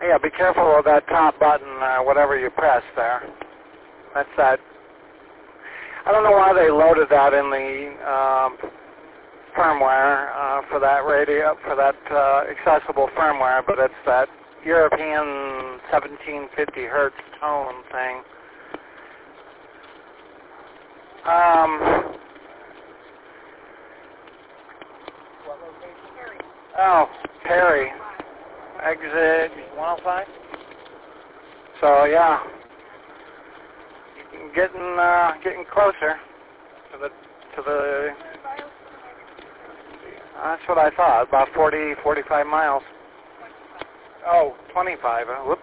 Yeah, be careful of that top button, whatever you press there. That's that. I don't know why they loaded that in the firmware for that radio, for that accessible firmware, but it's that European 1750 hertz tone thing. What location? Perry. Oh, Perry. Exit 105. So yeah, getting closer to the. That's what I thought. About 40, 45 miles. Oh, 25. Whoops.